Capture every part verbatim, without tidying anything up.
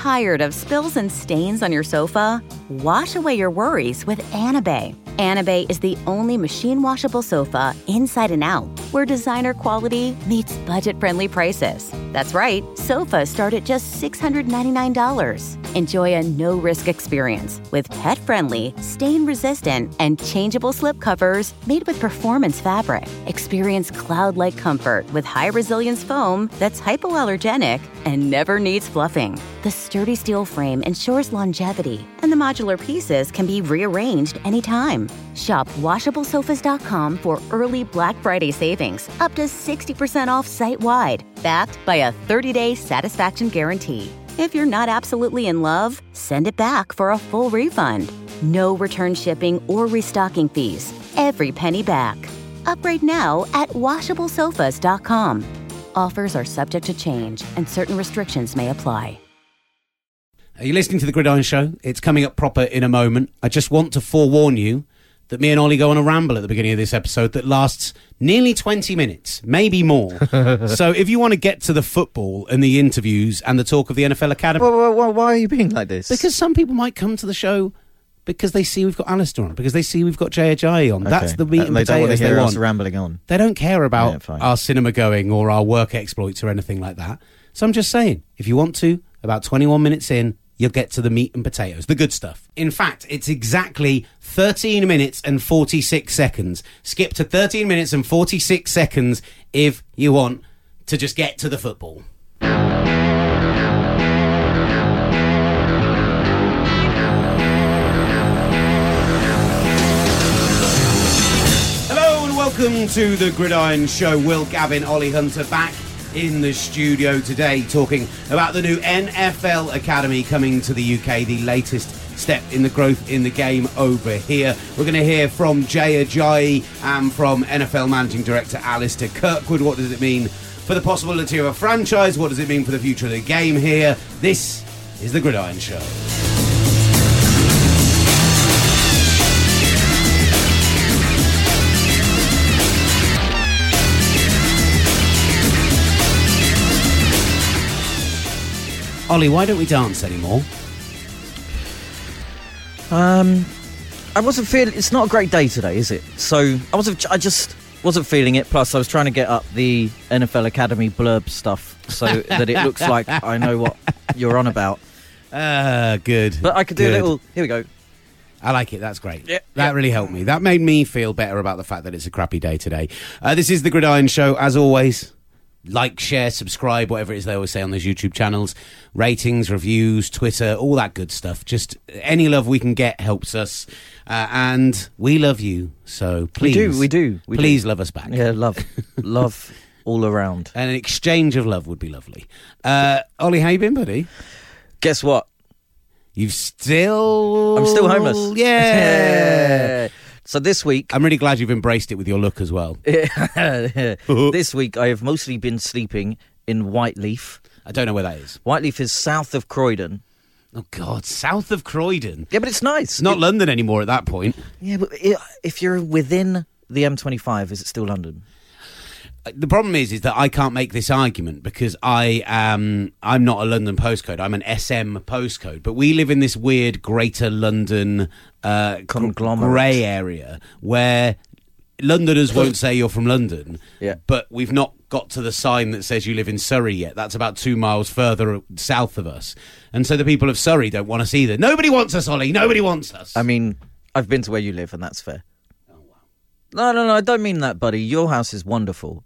Tired of spills and stains on your sofa? Wash away your worries with Anabay. Anabay is the only machine washable sofa inside and out, where designer quality meets budget-friendly prices. That's right, sofas start at just six hundred ninety-nine dollars. Enjoy a no-risk experience with pet-friendly, stain-resistant, and changeable slip covers made with performance fabric. Experience cloud-like comfort with high-resilience foam that's hypoallergenic and never needs fluffing. The sturdy steel frame ensures longevity, and the modular pieces can be rearranged anytime. Shop washable sofas dot com for early Black Friday savings, up to sixty percent off site-wide, backed by a thirty-day satisfaction guarantee. If you're not absolutely in love, send it back for a full refund. No return shipping or restocking fees. Every penny back. Upgrade now at washable sofas dot com. Offers are subject to change, and certain restrictions may apply. Are you listening to The Gridiron Show? It's coming up proper in a moment. I just want to forewarn you that me and Ollie go on a ramble at the beginning of this episode that lasts nearly twenty minutes, maybe more. So if you want to get to the football and the interviews and the talk of the N F L Academy... Well, well, why are you being like this? Because some people might come to the show because they see we've got Alistair on, because they see we've got Jay Ajayi on. Okay. That's the meat and they potatoes don't want to hear they us want. rambling on. They don't care about yeah, our cinema going or our work exploits or anything like that. So I'm just saying, if you want to, about twenty-one minutes in, you'll get to the meat and potatoes, the good stuff. In fact, it's exactly thirteen minutes and forty-six seconds. Skip to thirteen minutes and forty-six seconds if you want to just get to the football. Hello and welcome to The Gridiron Show. Will Gavin, Ollie Hunter back in the studio today talking about the new N F L Academy coming to the U K, the latest step in the growth in the game over here. We're going to hear from Jay Ajayi and from N F L Managing Director Alistair Kirkwood. What does it mean for the possibility of a franchise? What does it mean for the future of the game here? This is The Gridiron Show. Ollie, why don't we dance anymore? Um, I wasn't feeling... It's not a great day today, is it? So I wasn't. I just wasn't feeling it. Plus, I was trying to get up the N F L Academy blurb stuff so that it looks like I know what you're on about. Ah, uh, good. But I could do good. a little... Here we go. I like it. That's great. Yeah, that yeah. really helped me. That made me feel better about the fact that it's a crappy day today. Uh, this is The Gridiron Show, as always. Like, share, subscribe, whatever it is they always say on those YouTube channels. Ratings, reviews, Twitter, all that good stuff. Just any love we can get helps us. Uh, and we love you, so please. We do, we do. We please do. love us back. Yeah, love. Love all around. And an exchange of love would be lovely. Uh, Ollie, how you been, buddy? Guess what? You've still... I'm still homeless. Yeah. So this week... I'm really glad you've embraced it with your look as well. This week I have mostly been sleeping in Whiteleaf. I don't know where that is. Whiteleaf is south of Croydon. Oh, God, south of Croydon. Yeah, but it's nice. It's not it, London anymore at that point. Yeah, but it, if you're within the M twenty-five, is it still London? The problem is, is that I can't make this argument because I am, I'm not a London postcode. I'm an S M postcode. But we live in this weird Greater London uh, conglomerate grey area where Londoners won't say you're from London. Yeah. But we've not got to the sign that says you live in Surrey yet. That's about two miles further south of us. And so the people of Surrey don't want us either. Nobody wants us, Ollie. Nobody wants us. I mean, I've been to where you live and that's fair. Oh, wow. No, no, no, I don't mean that, buddy. Your house is wonderful.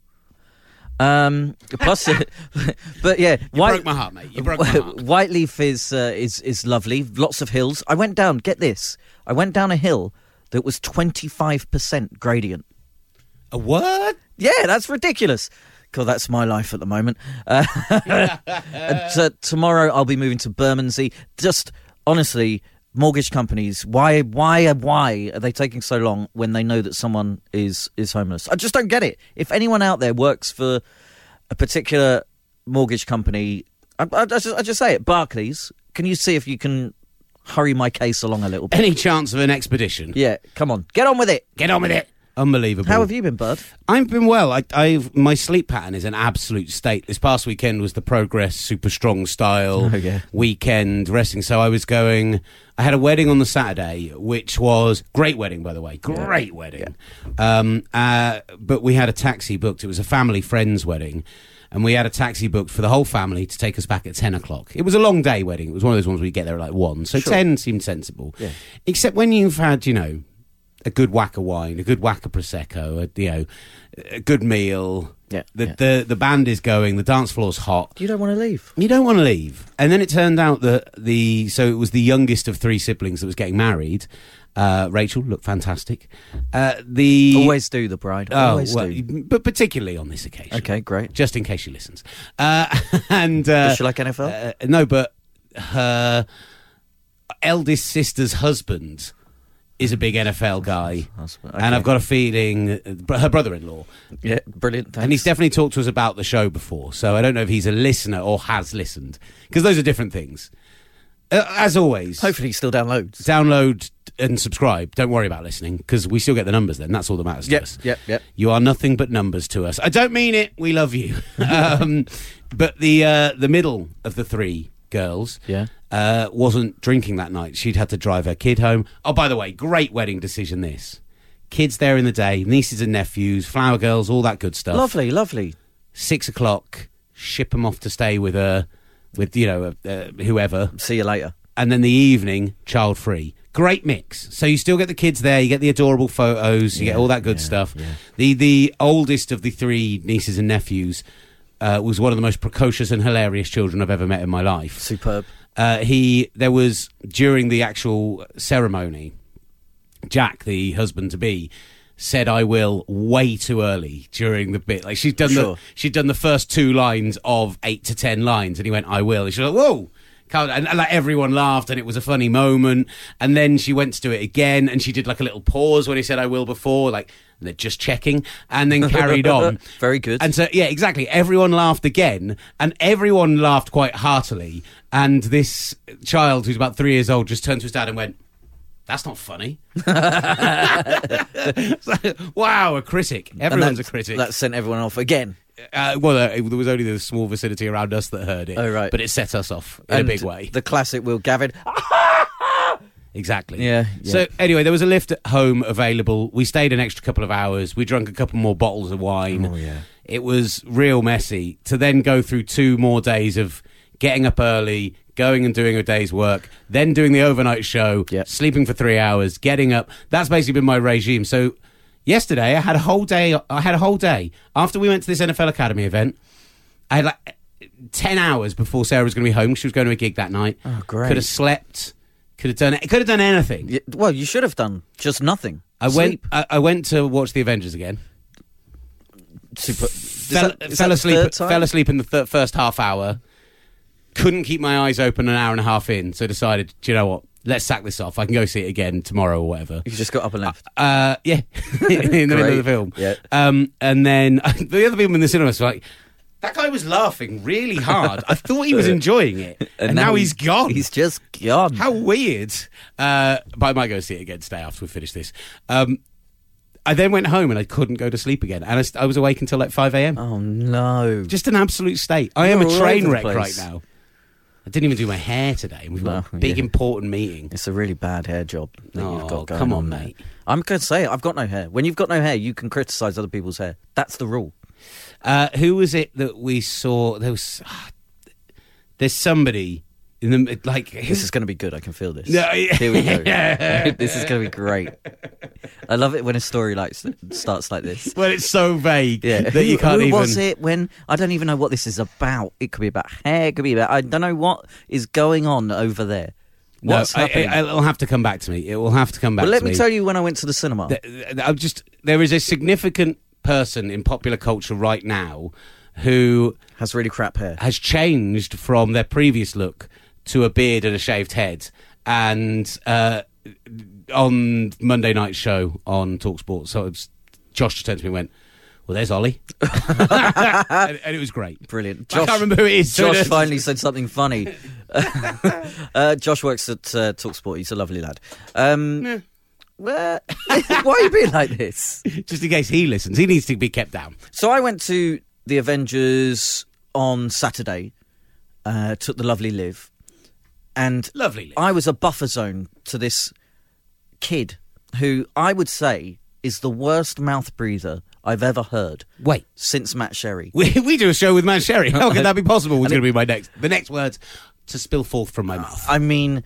Um, plus, but yeah, you White, broke my heart, mate. You broke my heart. Whiteleaf is uh, is is lovely. Lots of hills. I went down. Get this. I went down a hill that was twenty-five percent gradient. A what? Yeah, that's ridiculous. God, that's my life at the moment. Uh, and, uh, tomorrow I'll be moving to Bermondsey. Just honestly, mortgage companies, why, why, why are they taking so long when they know that someone is, is homeless? I just don't get it. If anyone out there works for a particular mortgage company, I, I, I, just, I just say it, Barclays, can you see if you can hurry my case along a little bit? Any chance of an expedition? Yeah, come on. Get on with it. Get on with it. Unbelievable. How have you been, bud? I've been well. I, I've my sleep pattern is an absolute state. This past weekend was the Progress Super Strong Style Oh, yeah. weekend wrestling. So I was going. I had a wedding on the Saturday, which was great wedding, by the way. Great yeah. wedding. Yeah. Um, uh, but we had a taxi booked. It was a family friends wedding. And we had a taxi booked for the whole family to take us back at ten o'clock. It was a long day wedding. It was one of those ones where you get there at like one. So sure. ten seemed sensible. Yeah. Except when you've had, you know, a good whack of wine, a good whack of Prosecco, a, you know, a good meal. Yeah, the, yeah. the the band is going, the dance floor's hot. You don't want to leave. You don't want to leave. And then it turned out that the, so it was the youngest of three siblings that was getting married. Uh, Rachel looked fantastic. Uh, the Always do, the bride. Always oh, well, do. But particularly on this occasion. Okay, great. Just in case she listens. Uh, and uh, Does she like N F L? Uh, no, but her eldest sister's husband is a big N F L guy. Okay. And I've got a feeling, uh, her brother-in-law. Yeah, brilliant. Thanks. And he's definitely talked to us about the show before. So I don't know if he's a listener or has listened. Because those are different things. Uh, as always. Hopefully he still downloads. Download and subscribe. Don't worry about listening, because we still get the numbers then. That's all that matters yep, to us. Yep, yep. You are nothing but numbers to us. I don't mean it. We love you. um, but the uh, the middle of the three girls yeah. uh, wasn't drinking that night. She'd had to drive her kid home. Oh, by the way, great wedding decision this. Kids there in the day, nieces and nephews, flower girls, all that good stuff. Lovely, lovely. Six o'clock, ship them off to stay with her, with, you know, uh, whoever. See you later. And then the evening, child-free. Great mix. So you still get the kids there, you get the adorable photos, you yeah, get all that good yeah, stuff. Yeah. The the oldest of the three nieces and nephews uh, was one of the most precocious and hilarious children I've ever met in my life. Superb. Uh, he there was, during the actual ceremony, Jack, the husband-to-be, said "I will" way too early during the bit. Like she'd done sure. the she'd done the first two lines of eight to ten lines, and he went "I will." And she was like, "Whoa." And, and like everyone laughed, and it was a funny moment. And then she went to do it again, and she did like a little pause when he said "I will" before, like they're just checking, and then carried on. Very good. And so yeah, exactly. Everyone laughed again, and everyone laughed quite heartily. And this child, who's about three years old, just turned to his dad and went, "That's not funny." Like, wow, a critic. Everyone's a critic. That sent everyone off again. Uh, well, uh, there was only the small vicinity around us that heard it. Oh, right. But it set us off in and a big way. The classic Will Gavin. Exactly. Yeah, yeah. So anyway, there was a lift at home available. We stayed an extra couple of hours. We drank a couple more bottles of wine. Oh, yeah. It was real messy to then go through two more days of getting up early, going and doing a day's work, then doing the overnight show, yep. sleeping for three hours, getting up. That's basically been my regime. So yesterday, I had a whole day. I had a whole day after we went to this N F L Academy event. I had like ten hours before Sarah was going to be home. She was going to a gig that night. Oh, great! Could have slept. Could have done. Could have done anything. Yeah, well, you should have done just nothing. I Sleep. went. I, I went to watch the Avengers again. Super. Fell, that, fell asleep. Fell asleep in the th- first half hour. Couldn't keep my eyes open an hour and a half in, so decided, do you know what? Let's sack this off. I can go see it again tomorrow or whatever. You just got up and left. Uh, yeah, in the middle of the film. Yeah. Um, and then the other people in the cinema was like, that guy was laughing really hard. I thought he was enjoying it, and, and now, now he's, he's gone. He's just gone. How weird. Uh, but I might go see it again today after we finish this. Um, I then went home and I couldn't go to sleep again, and I, st- I was awake until like five a.m. Oh no! Just an absolute state. I You're am a train wreck place. right now. I didn't even do my hair today. We've got no, a big yeah. important meeting. It's a really bad hair job that oh, you've got going come on, on mate. There. I'm going to say it. I've got no hair. When you've got no hair, you can criticise other people's hair. That's the rule. Uh, who was it that we saw? There was. Uh, there's somebody in the like. This is going to be good. I can feel this. No, Here we go. This is going to be great. I love it when a story like starts like this. Well, it's so vague yeah. that who, you can't who even. Who was it when I don't even know what this is about? It could be about hair. It could be about I don't know what is going on over there. What's no, happening? I, I, it'll have to come back to me. It will have to come back. Well, let to me me tell you when I went to the cinema. The, I'm just there is a significant person in popular culture right now who has really crap hair, has changed from their previous look to a beard and a shaved head, and uh, on Monday night show on TalkSport, so it was, Josh just turned to me and went, "Well, there's Ollie," and, and it was great, brilliant. Josh, I can't remember who it is. Josh finally said something funny. uh, Josh works at uh, TalkSport. He's a lovely lad. Um, yeah. Why are you being like this? Just in case he listens. He needs to be kept down. So I went to the Avengers on Saturday, uh, took the lovely Liv, and Lovely Liv. I was a buffer zone to this kid who I would say is the worst mouth breather I've ever heard. Wait. Since Matt Sherry. We, we do a show with Matt Sherry. How can that be possible? Was going to be my next... The next words to spill forth from my mouth. I mean...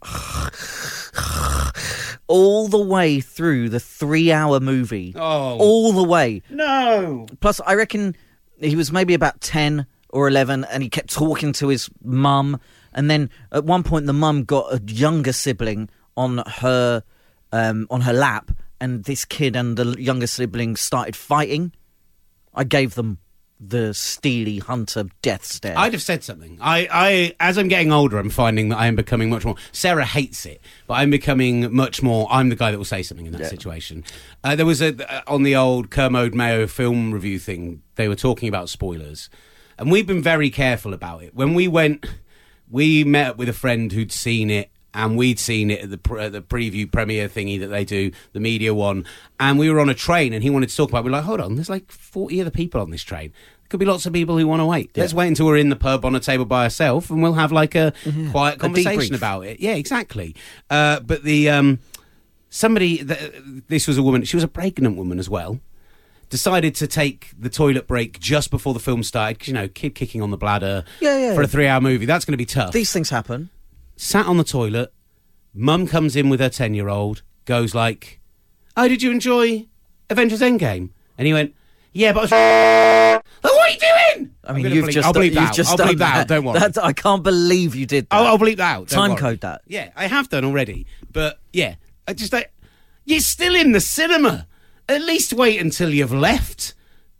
all the way through the three-hour movie. Oh. All the way. No. Plus, I reckon he was maybe about ten or eleven, and he kept talking to his mum. And then at one point, the mum got a younger sibling on her um, on her lap, and this kid and the younger sibling started fighting. I gave them the steely hunter death stare. I'd have said something. I, I, as I'm getting older, I'm finding that I am becoming much more... Sarah hates it, but I'm becoming much more... I'm the guy that will say something in that Yeah. situation. Uh, there was a... Uh, on the old Kermode Mayo film review thing, they were talking about spoilers. And we've been very careful about it. When we went... We met up with a friend who'd seen it, and we'd seen it at the, pre- at the preview premiere thingy that they do, the media one, and we were on a train, and he wanted to talk about it. We're like, hold on, there's like forty other people on this train. There could be lots of people who want to wait. Yeah. Let's wait until we're in the pub on a table by ourselves, and we'll have like a Yeah. quiet A conversation debrief. about it. Yeah, exactly. Uh, but the um, somebody, th- this was a woman, she was a pregnant woman as well, decided to take the toilet break just before the film started, 'cause, you know, kid kicking on the bladder Yeah, yeah. for a three-hour movie. That's going to be tough. These things happen. Sat on the toilet, mum comes in with her ten-year-old, goes like, oh, did you enjoy Avengers Endgame? And he went, yeah, but I was... Oh, what are you doing? I mean, I'm gonna you've bleep- just I'll bleep you've that out. just I'll done bleep that out, don't worry. That's, I can't believe you did that. I'll, I'll bleep that out. don't Time worry. code that. Yeah, I have done already. But, yeah, I just... I, you're still in the cinema. At least wait until you've left.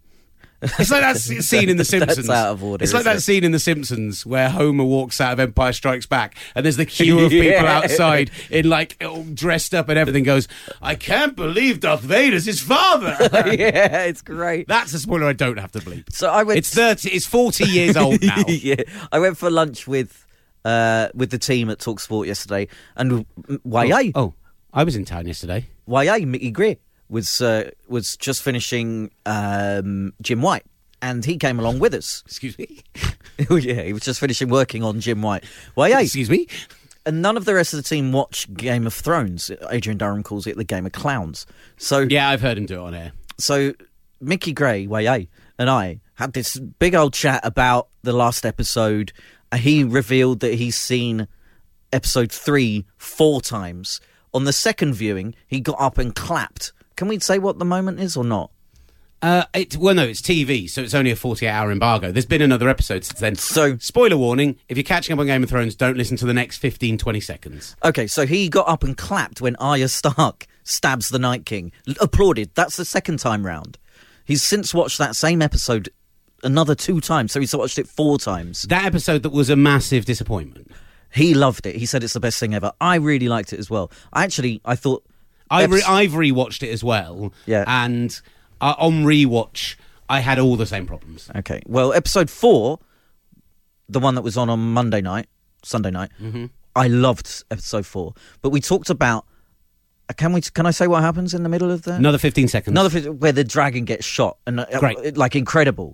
It's like that s- scene in The Simpsons. That's out of order, It's like isn't that it? scene in The Simpsons where Homer walks out of Empire Strikes Back and there's the queue of people Yeah. outside in like all dressed up and everything goes, I can't believe Darth Vader's his father. Yeah, it's great. That's a spoiler I don't have to bleep. So I went. It's thirty. It's forty years old now. Yeah, I went for lunch with uh, with the team at TalkSport yesterday, and Y A, Oh, I was in town yesterday. Y A, Mickey Greer was uh, was just finishing um, Jim White, and he came along with us. Excuse me. Oh yeah, he was just finishing working on Jim White. Y A, Excuse me. and none of the rest of the team watch Game of Thrones. Adrian Durham calls it the Game of Clowns. So Yeah, I've heard him do it on air. So Mickey Gray, Y A, and I had this big old chat about the last episode. Uh, He revealed that he's seen episode three four times. On the second viewing, he got up and clapped. Can we say what the moment is or not? Uh, it, well, no, it's T V, so it's only a forty-eight hour embargo. There's been another episode since then. So- spoiler warning, if you're catching up on Game of Thrones, don't listen to the next fifteen, twenty seconds. Okay, so he got up and clapped when Arya Stark stabs the Night King. L- applauded. That's the second time round. He's since watched that same episode another two times, so he's watched it four times. That episode that was a massive disappointment. He loved it. He said it's the best thing ever. I really liked it as well. I actually, I thought... I re- eps- I've rewatched it as well. Yeah. And uh, on rewatch, I had all the same problems. Okay, well, episode four, the one that was on on Monday night, Sunday night, Mm-hmm. I loved episode four. But we talked about... uh, Can we? Can I say what happens in the middle of that? Another fifteen seconds. Another fi- where the dragon gets shot, and uh, Great. uh, like incredible.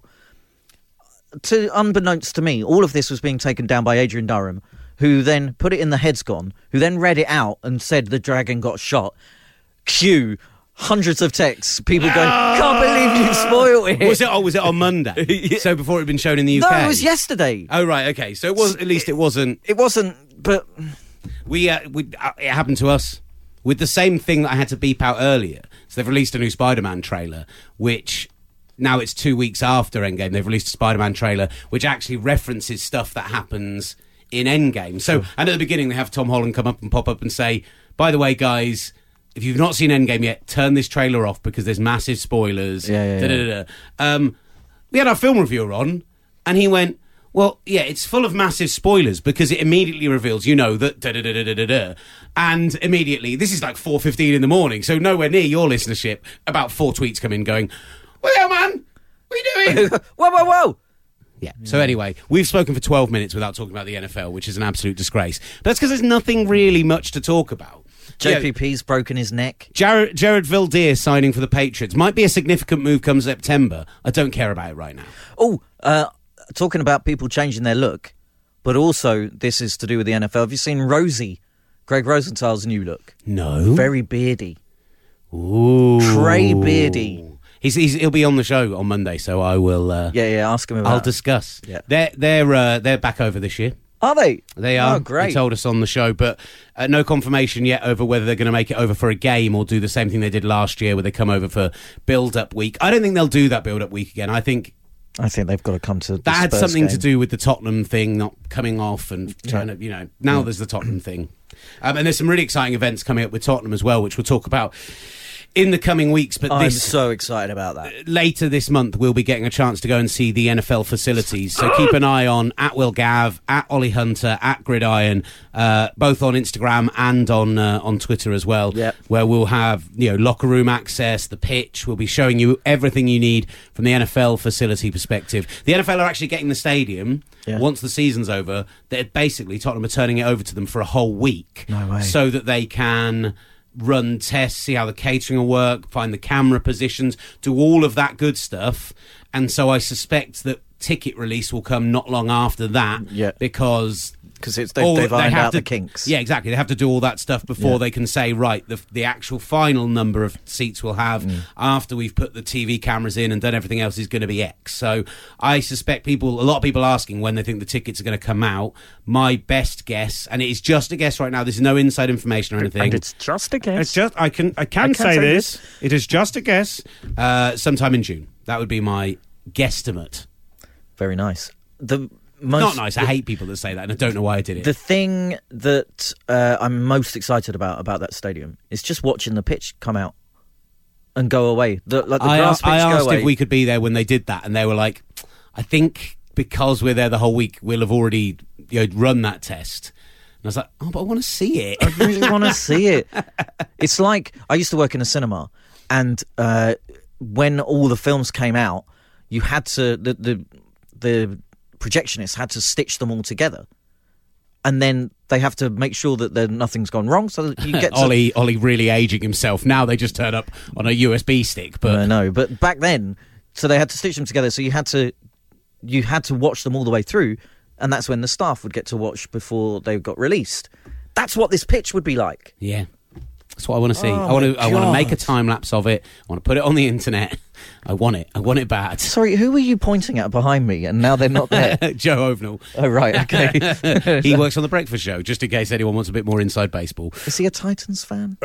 To unbeknownst to me, all of this was being taken down by Adrian Durham, who then put it in the Heads Gone, who then read it out and said the dragon got shot. Cue hundreds of texts, people going, "Can't believe you spoiled it." Was it? Oh, was it on Monday? Yeah. So before it had been shown in the U K? No, it was yesterday. Oh, right, okay. So it was, at least it wasn't... It wasn't, but We, uh, we uh, it happened to us with the same thing that I had to beep out earlier. So they've released a new Spider-Man trailer, which now it's two weeks after Endgame. They've released a Spider-Man trailer which actually references stuff that happens in Endgame. So, and at the beginning they have Tom Holland come up and pop up and say, "By the way, guys, if you've not seen Endgame yet, turn this trailer off because there's massive spoilers." Yeah, yeah, da, da, da, da. Um, we had our film reviewer on, and he went, "Well, yeah, it's full of massive spoilers because it immediately reveals, you know, that da da da da da da da." And immediately, this is like four fifteen in the morning, so nowhere near your listenership. About four tweets come in going, "What the hell, man? What are you doing?" whoa, whoa, whoa! Yeah. So anyway, we've spoken for twelve minutes without talking about the N F L, which is an absolute disgrace. But that's because there's nothing really much to talk about. J P P's yeah, broken his neck. Jared, Jared Vildeer signing for the Patriots might be a significant move come September. I don't care about it right now. Oh, uh, talking about people changing their look, but also this is to do with the N F L. Have you seen Rosie, Greg Rosenthal's new look? No. Very beardy. Ooh. Trey Beardy. He's, he's he'll be on the show on Monday, so I will. Uh, yeah, yeah. Ask him about. I'll discuss. Yeah, they're they're uh, they're back over this year. Are they? They are. Oh, great. They told us on the show, but uh, no confirmation yet over whether they're going to make it over for a game or do the same thing they did last year, where they come over for build-up week. I don't think they'll do that build-up week again. I think. I think they've got to come to. The that had Spurs something game. to do with the Tottenham thing not coming off and trying yeah. to, you know. Now yeah. there's the Tottenham thing, um, and there's some really exciting events coming up with Tottenham as well, which we'll talk about in the coming weeks. But I'm this, so excited about that. Later this month, we'll be getting a chance to go and see the N F L facilities. So keep an eye on at Will Gav, at Ollie Hunter, at Gridiron, uh, both on Instagram and on uh, on Twitter as well, yep. where we'll have, you know, locker room access, the pitch. We'll be showing you everything you need from the N F L facility perspective. The N F L are actually getting the stadium yeah. once the season's over. They're basically, Tottenham are turning it over to them for a whole week. No way. So that they can run tests, see how the catering will work, find the camera positions, do all of that good stuff. And so I suspect that ticket release will come not long after that, yeah. because because it's they've, they've ironed out to, the kinks. Yeah, exactly. They have to do all that stuff before yeah. they can say, right, the the actual final number of seats we'll have mm. after we've put the T V cameras in and done everything else is going to be X. So I suspect people, a lot of people asking when they think the tickets are going to come out. My best guess, and it is just a guess right now, there's no inside information or anything. And it's just a guess. It's just I can I can, I say, say this. this. It is just a guess. Uh, sometime in June. That would be my guesstimate. Very nice. The most, Not nice. The, I hate people that say that, and I don't know why I did it. The thing that uh, I'm most excited about about that stadium is just watching the pitch come out and go away. The, like the I, grass pitch I go asked away. if we could be there when they did that, and they were like, I think because we're there the whole week, we'll have already, you know, run that test. And I was like, oh, but I want to see it. I really want to see it. It's like, I used to work in a cinema, and uh, when all the films came out, you had to, the, the the projectionists had to stitch them all together. And then they have to make sure that there, nothing's gone wrong, so that you get to... Ollie, Ollie really aging himself. Now they just turn up on a U S B stick. But I know, but back then, so they had to stitch them together, so you had to you had to watch them all the way through, and that's when the staff would get to watch before they got released. That's what this pitch would be like. Yeah. That's what I want to see. Oh I want to. I want to make a God. time lapse of it. I want to put it on the internet. I want it. I want it bad. Sorry, who were you pointing at behind me? And now they're not there. Joe Ovenall. Oh right, okay. He works on the Breakfast Show. Just in case anyone wants a bit more inside baseball. Is he a Titans fan?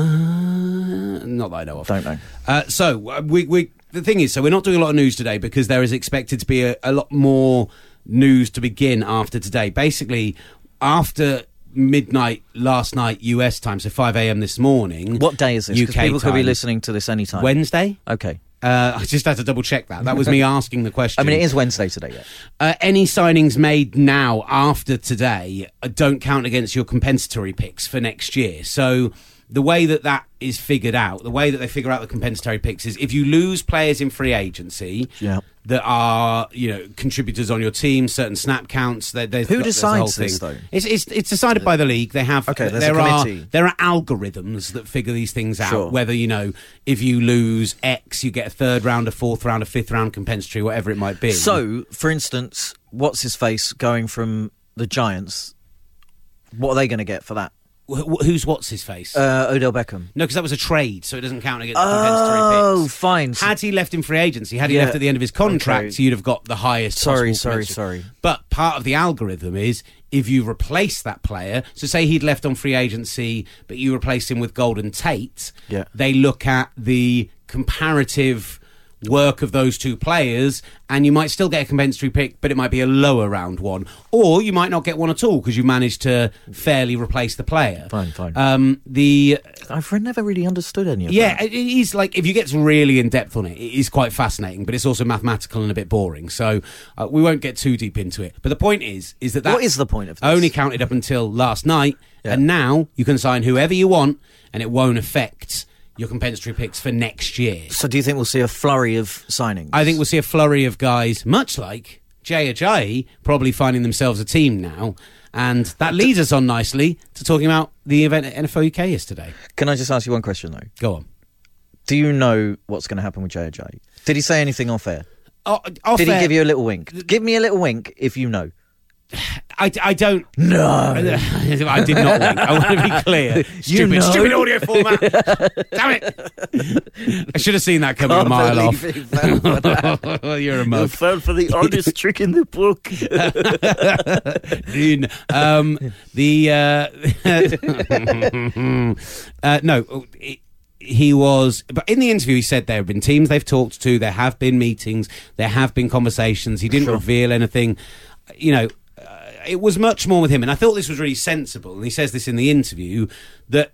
Uh, not that I know of. Don't know. Uh, so uh, we we the thing is, so we're not doing a lot of news today because there is expected to be a, a lot more news to begin after today. Basically, after midnight last night U S time, so five a.m. this morning. What day is this? Because people time, could be listening to this anytime. Wednesday? Okay. Uh, I just had to double check that. That was me asking the question. I mean, it is Wednesday today, yeah. Uh, any signings made now after today uh, don't count against your compensatory picks for next year. So the way that that is figured out, the way that they figure out the compensatory picks is if you lose players in free agency yeah. that are, you know, contributors on your team, certain snap counts. There, there's, Who there's a whole decides this, thing. though? It's, it's, it's decided by the league. They have okay, there's there a are committee. there are algorithms that figure these things out. Sure. Whether, you know, if you lose X, you get a third round, a fourth round, a fifth round compensatory, whatever it might be. So, for instance, what's his face going from the Giants? What are they going to get for that? Wh- who's what's his face? Uh, Odell Beckham. No, because that was a trade, so it doesn't count against the compensatory Oh, picks. fine. Had he left in free agency, had he Yeah. left at the end of his contract, Okay. you'd have got the highest Sorry, possible sorry, compensatory. sorry. But part of the algorithm is if you replace that player, so say he'd left on free agency, but you replaced him with Golden Tate, Yeah. they look at the comparative work of those two players, and you might still get a compensatory pick, but it might be a lower round one, or you might not get one at all because you managed to fairly replace the player. Fine, fine. Um, the I've never really understood any of yeah, that. it is like if you get really in depth on it, it is quite fascinating, but it's also mathematical and a bit boring. So uh, we won't get too deep into it. But the point is, is that that What is the point of this? only counted up until last night, Yeah. and now you can sign whoever you want, and it won't affect your compensatory picks for next year. So do you think we'll see a flurry of signings? I think we'll see a flurry of guys, much like Jay Ajayi, probably finding themselves a team now And that leads us on nicely to talking about the event at N F L U K yesterday. Can I just ask you one question, though? Go on. Do you know what's going to happen with J J? Did he say anything off air? Oh, off Did air, he give you a little wink? Give me a little wink if you know. I, I don't... No. I did not wink. I want to be clear. Stupid, know. stupid audio format. Damn it. I should have seen that coming a mile off. You're a You mug. fell for the oldest trick in the book. um, the... Uh, uh, no, it, he was... But in the interview, he said there have been teams they've talked to, there have been meetings, there have been conversations. He didn't Sure. reveal anything. You know... It was much more with him, and I thought this was really sensible, and he says this in the interview, that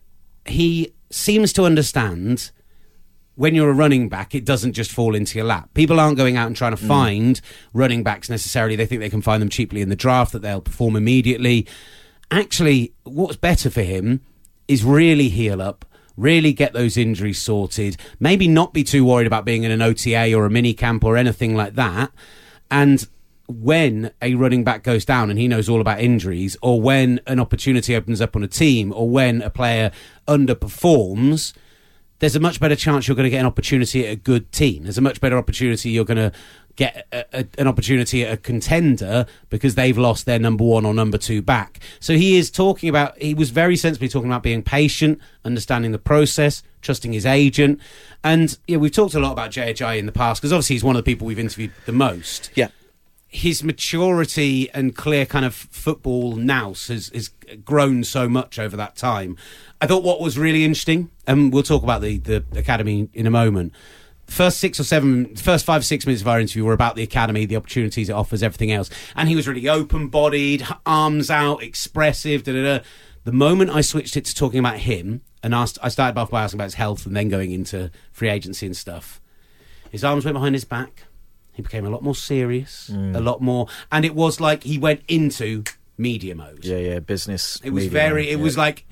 he seems to understand when you're a running back, it doesn't just fall into your lap. People aren't going out and trying to find mm. running backs necessarily. They think they can find them cheaply in the draft, that they'll perform immediately. Actually, what's better for him is really heal up, really get those injuries sorted, maybe not be too worried about being in an O T A or a mini camp or anything like that, and... when a running back goes down and he knows all about injuries, or when an opportunity opens up on a team, or when a player underperforms, there's a much better chance you're going to get an opportunity at a good team. There's a much better opportunity you're going to get a, a, an opportunity at a contender because they've lost their number one or number two back. So he is talking about, he was very sensibly talking about being patient, understanding the process, trusting his agent. And yeah, we've talked a lot about J H I in the past because obviously he's one of the people we've interviewed the most. Yeah. His maturity and clear kind of football nous has, has grown so much over that time. I thought what was really interesting, and we'll talk about the, the academy in a moment, first six or seven, first five, six minutes of our interview were about the academy, the opportunities it offers, everything else. And he was really open-bodied, arms out, expressive, da-da-da. The moment I switched it to talking about him, and asked, I started off by asking about his health and then going into free agency and stuff, his arms went behind his back. He became a lot more serious, mm. a lot more... And it was like he went into media mode. Yeah, yeah, business. It was very... Mode, it yeah. was like...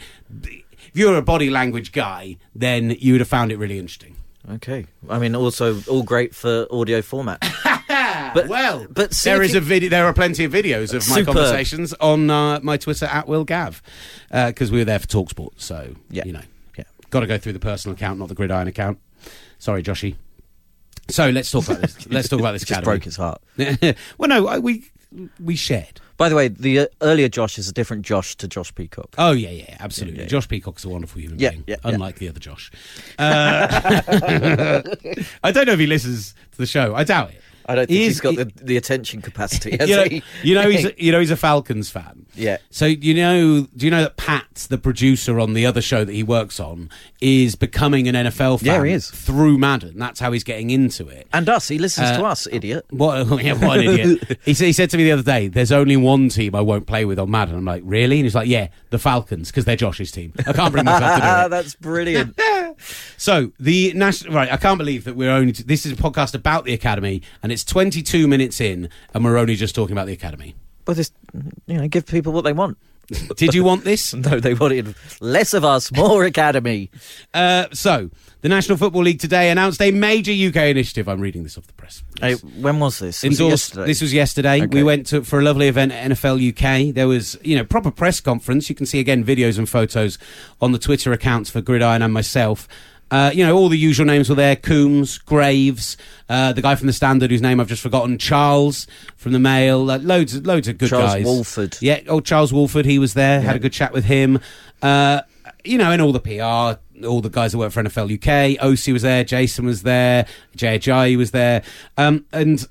If you're a body language guy, then you would have found it really interesting. Okay. I mean, also all great for audio format. but well, but there is you... a video. There are plenty of videos of my Superb. conversations on uh, my Twitter at Will Gav, because uh, we were there for TalkSport. So, yeah. you know, yeah. got to go through the personal account, not the Gridiron account. Sorry, Joshy. So let's talk about this. Let's talk about this. Just academy. broke his heart. Well, no, I, we we shared. By the way, the uh, earlier Josh is a different Josh to Josh Peacock. Oh yeah, yeah, absolutely. Yeah, yeah, Josh Peacock's a wonderful human yeah, being, yeah, unlike yeah. the other Josh. Uh, I don't know if he listens to the show. I doubt it. I don't think he he's is, got he, the, the attention capacity. You know, he? you know, he's a, you know he's a Falcons fan. Yeah. So you know, do you know that Pat, the producer on the other show that he works on, is becoming an N F L fan? Yeah, he is. Through Madden. That's how he's getting into it. And us. He listens uh, to us, idiot. What, yeah, what an idiot. he, said, he said to me the other day, there's only one team I won't play with on Madden. I'm like, really? And he's like, yeah, the Falcons, because they're Josh's team. I can't bring myself to do it. That's brilliant. So, the national... Right, I can't believe that we're only... This is a podcast about the Academy, and it's twenty-two minutes in, and we're only just talking about the Academy. Well, this, you know, give people what they want. Did you want this? No, they wanted less of us, more Academy. Uh, so, the National Football League today announced a major U K initiative. I'm reading this off the press. Hey, when was this? Was Endorsed, yesterday? This was yesterday. Okay. We went to, for a lovely event at N F L U K. There was, you know, proper press conference. You can see, again, videos and photos on the Twitter accounts for Gridiron and myself. Uh, you know, all the usual names were there. Coombs, Graves, uh, the guy from the Standard whose name I've just forgotten, Charles from the Mail, uh, loads, loads of good Charles guys. Charles Wolford. Yeah, old Charles Wolford, he was there, yeah. Had a good chat with him. Uh, you know, and all the P R, all the guys that work for N F L U K. O C was there, Jason was there, J H I was there. Um, and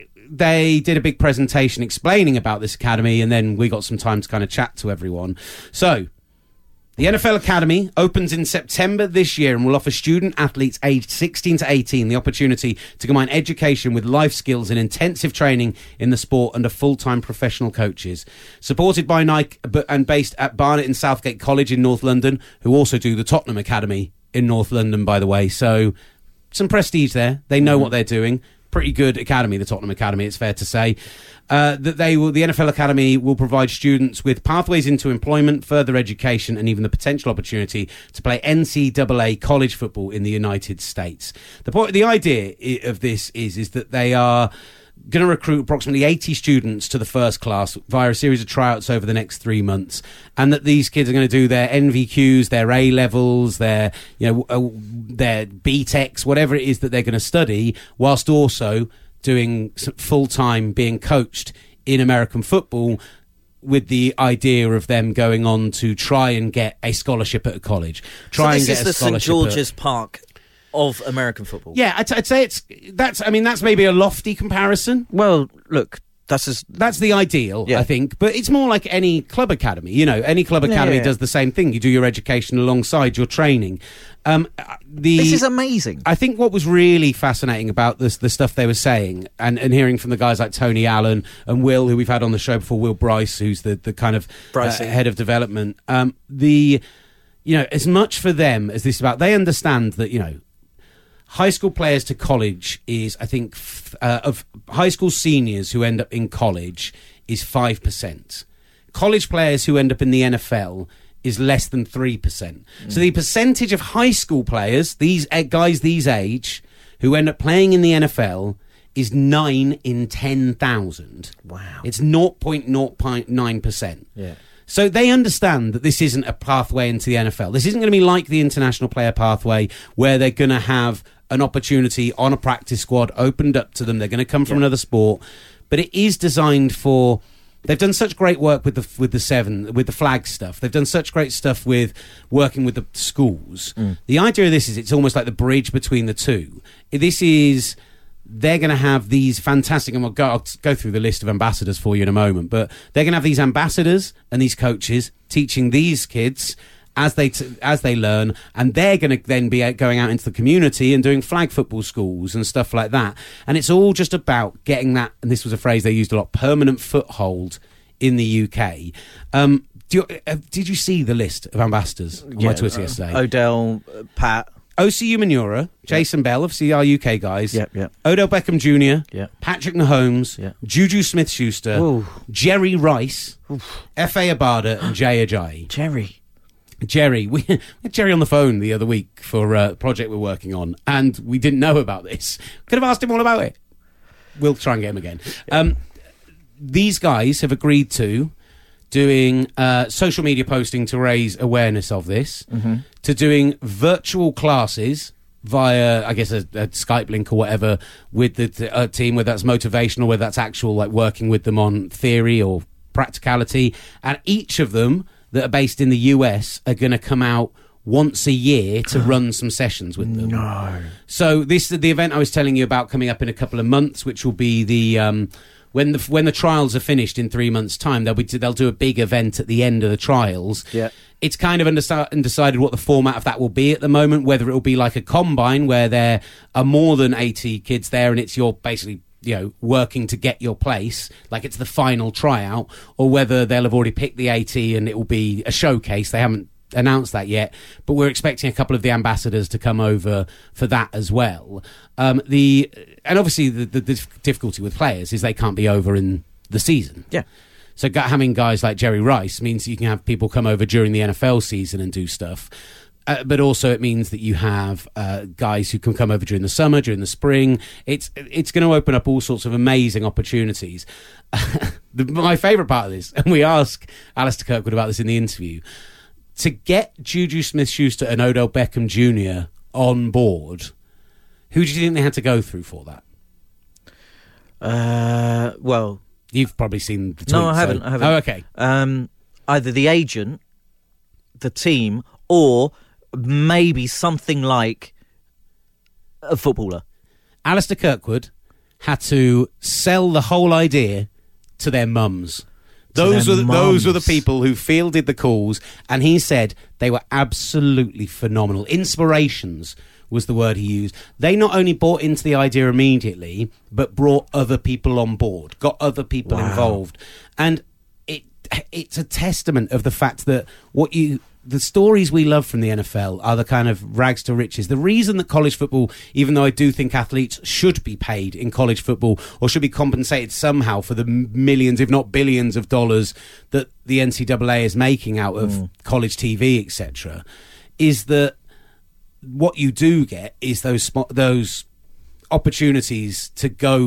they did a big presentation explaining about this academy, and then we got some time to kind of chat to everyone. So, the N F L Academy opens in September this year and will offer student athletes aged sixteen to eighteen the opportunity to combine education with life skills and intensive training in the sport under full-time professional coaches. Supported by Nike and based at Barnet and Southgate College in North London, who also do the Tottenham Academy in North London, by the way. So some prestige there. They know mm-hmm. what they're doing. Pretty good academy, the Tottenham Academy, it's fair to say. Uh, that they will, the N F L Academy will provide students with pathways into employment, further education, and even the potential opportunity to play N C double A college football in the United States. The point, the idea of this is, is that they are going to recruit approximately eighty students to the first class via a series of tryouts over the next three months, and that these kids are going to do their N V Qs, their A levels, their you know uh, their B TECs, whatever it is that they're going to study, whilst also doing full time being coached in American football, with the idea of them going on to try and get a scholarship at a college. Try so and get is a the scholarship. Saint George's at, Park of American football. Yeah, I'd, I'd say it's that's. I mean, that's maybe a lofty comparison. Well, look, that's just, that's the ideal, yeah. I think. But it's more like any club academy. You know, any club academy yeah. does the same thing. You do your education alongside your training. Um, the, this is amazing. I think what was really fascinating about this, the stuff they were saying, and, and hearing from the guys like Tony Allen and Will, who we've had on the show before, Will Bryce, who's the the kind of uh, head of development. Um, the you know, as much for them as this is about, they understand that, you know, high school players to college is, I think, f- uh, of high school seniors who end up in college is five percent. College players who end up in the N F L is less than three percent. Mm. So the percentage of high school players, these uh, guys these age, who end up playing in the N F L is nine in ten thousand. Wow. It's zero point zero nine percent. Yeah. So they understand that this isn't a pathway into the N F L. This isn't going to be like the international player pathway where they're going to have an opportunity on a practice squad opened up to them. They're going to come from yeah. another sport. But it is designed for... They've done such great work with the with the seven, with the flag stuff. They've done such great stuff with working with the schools. Mm. The idea of this is it's almost like the bridge between the two. This is... They're going to have these fantastic, and we'll go, I'll go through the list of ambassadors for you in a moment, but they're going to have these ambassadors and these coaches teaching these kids as they t- as they learn, and they're going to then be going out into the community and doing flag football schools and stuff like that. And it's all just about getting that, and this was a phrase they used a lot, permanent foothold in the U K. Um, do you, uh, did you see the list of ambassadors on yeah, my Twitter uh, yesterday? Odell, uh, Pat... O C U Manura, Jason yep. Bell, obviously our U K guys. Yep, yep. Odell Beckham Junior Yep. Patrick Mahomes. Yep. Juju Smith-Schuster. Ooh. Jerry Rice. Oof. F A Abada and Jay Ajayi. Jerry. Jerry. We had Jerry on the phone the other week for a project we're working on, and we didn't know about this. Could have asked him all about it. We'll try and get him again. Yep. Um, these guys have agreed to doing uh, social media posting to raise awareness of this, mm-hmm. to doing virtual classes via, I guess, a, a Skype link or whatever with the t- uh, team, whether that's motivational, whether that's actual, like working with them on theory or practicality. And each of them that are based in the U S are going to come out once a year to run some sessions with them. No. So this is the event I was telling you about coming up in a couple of months, which will be the... Um, When the when the trials are finished in three months' time, they'll be they'll do a big event at the end of the trials. Yeah, it's kind of undeci- undecided what the format of that will be at the moment. Whether it will be like a combine where there are more than eighty kids there, and it's your basically you know working to get your place, like it's the final tryout, or whether they'll have already picked the eighty and it will be a showcase. They haven't announced that yet, but we're expecting a couple of the ambassadors to come over for that as well. Um, the and obviously the, the, the difficulty with players is they can't be over in the season. Yeah. So having guys like Jerry Rice means you can have people come over during the N F L season and do stuff. Uh, but also it means that you have uh, guys who can come over during the summer, during the spring. It's it's going to open up all sorts of amazing opportunities. the, my favourite part of this, and we ask Alistair Kirkwood about this in the interview, to get Juju Smith-Schuster and Odell Beckham Junior on board, who do you think they had to go through for that? Uh, well... You've probably seen the tweets. No, I haven't. So. I haven't. Oh, okay. Um, either the agent, the team, or maybe something like a footballer. Alistair Kirkwood had to sell the whole idea to their mums. Those were the, those were the people who fielded the calls, and he said they were absolutely phenomenal. Inspirations was the word he used. They not only bought into the idea immediately, but brought other people on board, got other people wow. involved, and it it's a testament of the fact that what you. The stories we love from the N F L are the kind of rags to riches. The reason that college football, even though I do think athletes should be paid in college football or should be compensated somehow for the millions, if not billions of dollars that the N C double A is making out of mm. college T V, et cetera, is that what you do get is those those opportunities to go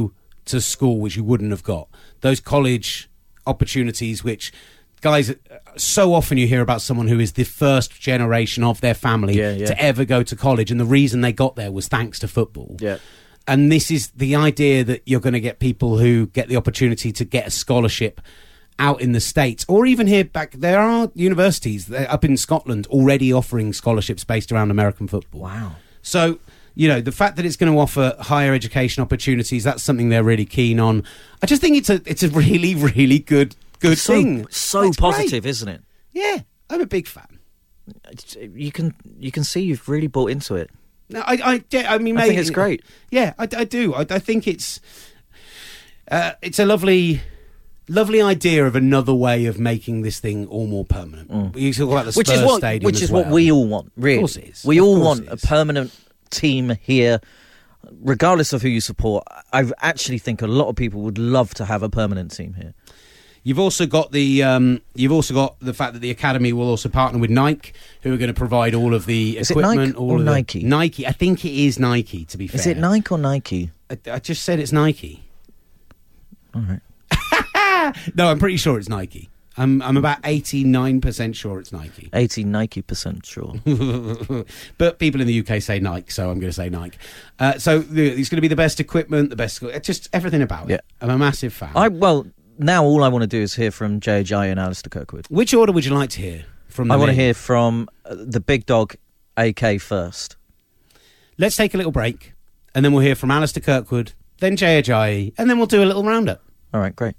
to school which you wouldn't have got. Those college opportunities which, guys, so often you hear about someone who is the first generation of their family yeah, yeah. to ever go to college, and the reason they got there was thanks to football. Yeah. And this is the idea that you're going to get people who get the opportunity to get a scholarship out in the States, or even here back. There are universities up in Scotland already offering scholarships based around American football. Wow. So, you know, the fact that it's going to offer higher education opportunities, that's something they're really keen on. I just think it's a it's a really, really good good so, thing. So it's positive, great. isn't it? Yeah, I'm a big fan. You can you can see you've really bought into it. No, I, I, yeah, I mean, I maybe, think it's great. Yeah, I, I do. I, I think it's uh, it's a lovely. Lovely idea of another way of making this thing all more permanent. Mm. You talk about the Spurs which is what, stadium which as is well. what we all want, really. Of course it is. We Of all course want it a is. permanent team here, regardless of who you support. I actually think a lot of people would love to have a permanent team here. You've also got the um, you've also got the fact that the academy will also partner with Nike, who are going to provide all of the Is it equipment. Nike all or of the, Nike? Nike. I think it is Nike. To be fair, Is it Nike or Nike? I, I just said it's Nike. All right. No, I'm pretty sure it's Nike. I'm I'm about eighty-nine percent sure it's Nike. eighty, ninety percent sure. But people in the U K say Nike, so I'm going to say Nike. Uh, so the, it's going to be the best equipment, the best, just everything about Yeah. it. I'm a massive fan. I Well, now all I want to do is hear from J J and Alistair Kirkwood. Which order would you like to hear from the I want to men? hear from uh, the big dog, A K, first. Let's take a little break, and then we'll hear from Alistair Kirkwood, then J J I E, and then we'll do a little roundup. All right, great.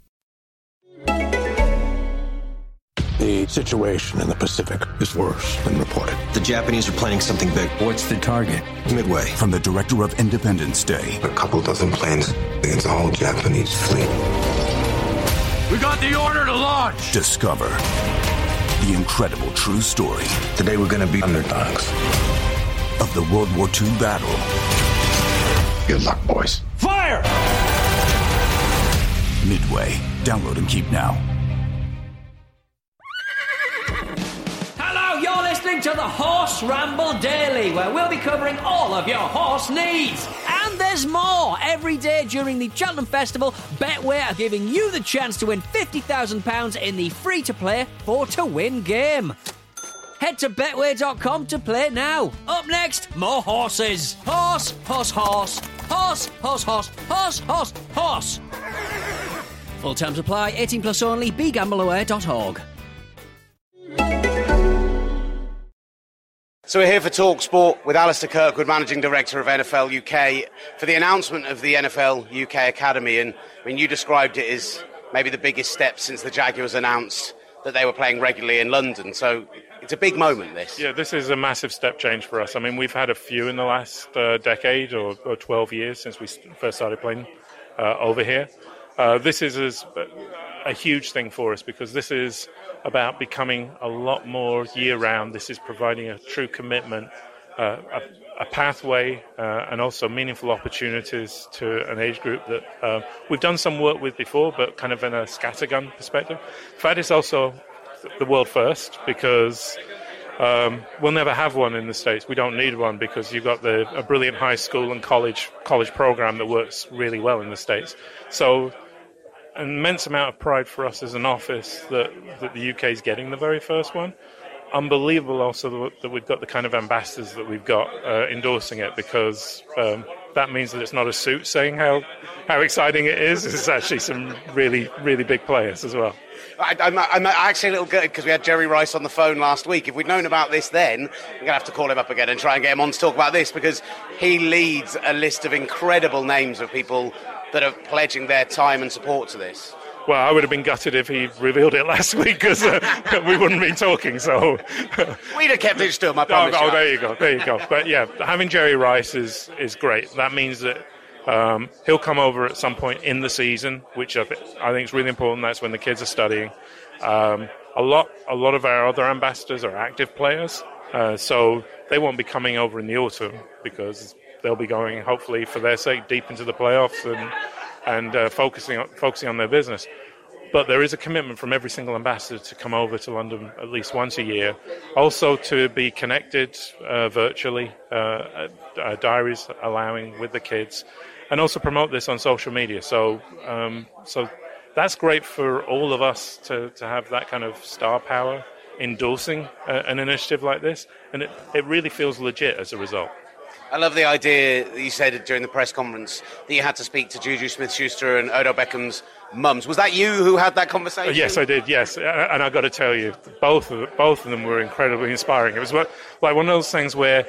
The situation in the Pacific is worse than reported. The Japanese are planning something big. What's the target? Midway. From the director of Independence Day. A couple dozen planes against the whole Japanese fleet. We got the order to launch! Discover the incredible true story. Today we're going to be underdogs. Of the World War Two battle. Good luck, boys. Fire! Midway. Download and keep now. Hello, you're listening to the Horse Ramble Daily, where we'll be covering all of your horse needs. And there's more. Every day during the Cheltenham Festival, Betway are giving you the chance to win fifty thousand pounds in the free-to-play four to win game. Head to betway dot com to play now. Up next, more horses. Horse, horse, horse. Horse, horse, horse, horse, horse, horse. Full terms apply, eighteen plus only, be gamble aware dot org. So we're here for Talk Sport with Alistair Kirkwood, Managing Director of N F L U K, for the announcement of the N F L U K Academy. And I mean, you described it as maybe the biggest step since the Jaguars announced that they were playing regularly in London. So it's a big moment, this. Yeah, this is a massive step change for us. I mean, we've had a few in the last uh, decade or, or twelve years since we first started playing uh, over here. Uh, this is, is a huge thing for us because this is about becoming a lot more year-round. This is providing a true commitment, uh, a, a pathway, uh, and also meaningful opportunities to an age group that uh, we've done some work with before, but kind of in a scattergun perspective. In fact, it's also the world first because um, we'll never have one in the States. We don't need one because you've got the, a brilliant high school and college college program that works really well in the States. So an immense amount of pride for us as an office that, that the U K is getting the very first one. Unbelievable also that we've got the kind of ambassadors that we've got uh, endorsing it because um, that means that it's not a suit saying how, how exciting it is. It's actually some really, really big players as well. I, I'm, I'm actually a little gutted because we had Jerry Rice on the phone last week. If we'd known about this then, we're going to have to call him up again and try and get him on to talk about this because he leads a list of incredible names of people that are pledging their time and support to this. Well, I would have been gutted if he revealed it last week because uh, we wouldn't be talking. So we'd have kept it still, I oh, promise. Oh, you. there you go, there you go. But yeah, having Jerry Rice is is great. That means that um, he'll come over at some point in the season, which I, th- I think is really important. That's when the kids are studying. Um, a lot, a lot of our other ambassadors are active players, uh, so they won't be coming over in the autumn because they'll be going, hopefully, for their sake, deep into the playoffs and and uh, focusing on, focusing on their business. But there is a commitment from every single ambassador to come over to London at least once a year. Also to be connected uh, virtually, uh, uh, diaries allowing with the kids, and also promote this on social media. So, um, so that's great for all of us to, to have that kind of star power endorsing uh, an initiative like this, and it, it really feels legit as a result. I love the idea that you said during the press conference that you had to speak to Juju Smith-Schuster and Odell Beckham's mums. Was that you who had that conversation? Uh, yes, I did, yes. And I got to tell you, both of, both of them were incredibly inspiring. It was like one of those things where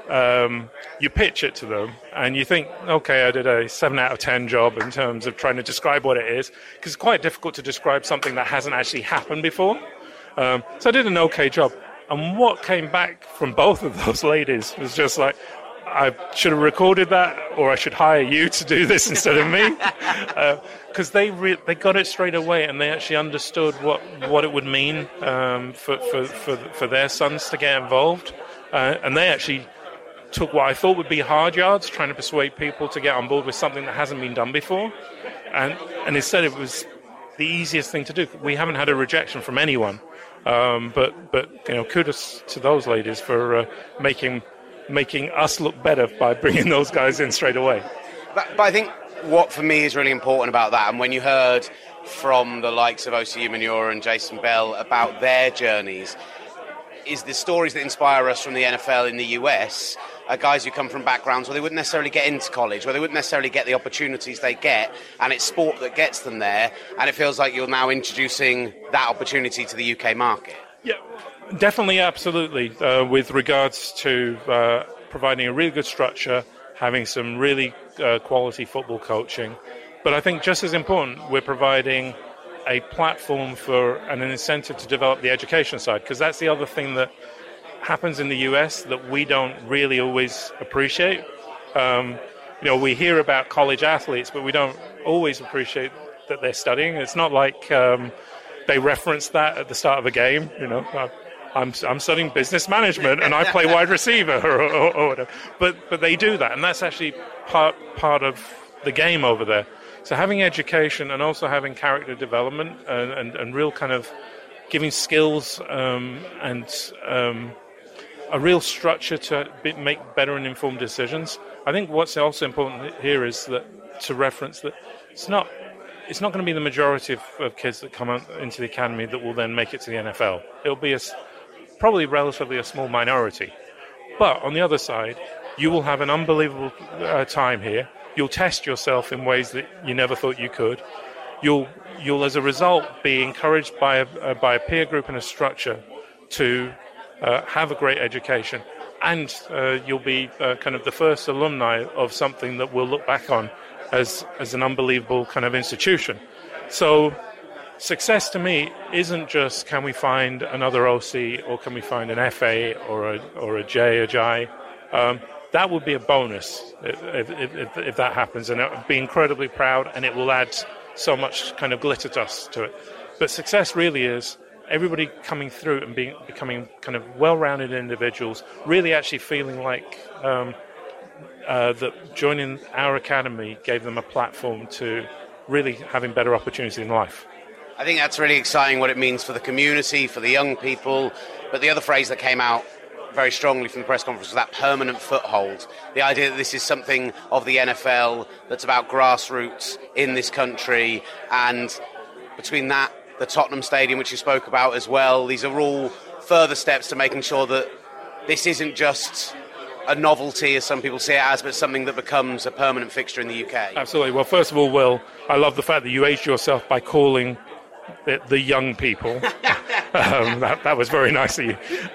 um, you pitch it to them and you think, okay, I did a seven out of ten job in terms of trying to describe what it is, because it's quite difficult to describe something that hasn't actually happened before. Um, so I did an okay job. And what came back from both of those ladies was just like, I should have recorded that, or I should hire you to do this instead of me, because uh, they re- they got it straight away, and they actually understood what, what it would mean um, for, for for for their sons to get involved, uh, and they actually took what I thought would be hard yards, trying to persuade people to get on board with something that hasn't been done before, and and instead it was the easiest thing to do. We haven't had a rejection from anyone, um, but but you know, kudos to those ladies for uh, making. making us look better by bringing those guys in straight away. But, but I think what for me is really important about that, and when you heard from the likes of O C Umenyiora and Jason Bell about their journeys, is the stories that inspire us from the N F L in the U S are guys who come from backgrounds where they wouldn't necessarily get into college, where they wouldn't necessarily get the opportunities they get, and it's sport that gets them there, and it feels like you're now introducing that opportunity to the U K market. Yeah. Definitely, absolutely, uh, with regards to uh, providing a really good structure, having some really uh, quality football coaching. But I think just as important, we're providing a platform for and an incentive to develop the education side, because that's the other thing that happens in the U S that we don't really always appreciate. Um, you know, we hear about college athletes, but we don't always appreciate that they're studying. It's not like um, they reference that at the start of a game, you know. I'm I'm studying business management and I play wide receiver or, or, or whatever. But but they do that, and that's actually part part of the game over there. So having education and also having character development and, and, and real kind of giving skills um, and um, a real structure to be, make better and informed decisions. I think what's also important here is that to reference that it's not it's not going to be the majority of, of kids that come out into the academy that will then make it to the N F L. It'll be a probably relatively a small minority. But on the other side, you will have an unbelievable uh, time here. You'll test yourself in ways that you never thought you could. You'll, you'll as a result, be encouraged by a, uh, by a peer group and a structure to uh, have a great education. And uh, you'll be uh, kind of the first alumni of something that we'll look back on as, as an unbelievable kind of institution. So success to me isn't just can we find another O C or can we find an F A or a or a J, a J I. Um, that would be a bonus if, if, if, if that happens, and it would be incredibly proud, and it will add so much kind of glitter dust to it. But success really is everybody coming through and being becoming kind of well-rounded individuals, really actually feeling like um, uh, that joining our academy gave them a platform to really having better opportunities in life. I think that's really exciting, what it means for the community, for the young people. But the other phrase that came out very strongly from the press conference was that permanent foothold. The idea that this is something of the N F L that's about grassroots in this country. And between that, the Tottenham Stadium, which you spoke about as well, these are all further steps to making sure that this isn't just a novelty, as some people see it as, but something that becomes a permanent fixture in the U K. Absolutely. Well, first of all, Will, I love the fact that you aged yourself by calling The, the young people. um, that, that was very nice of you.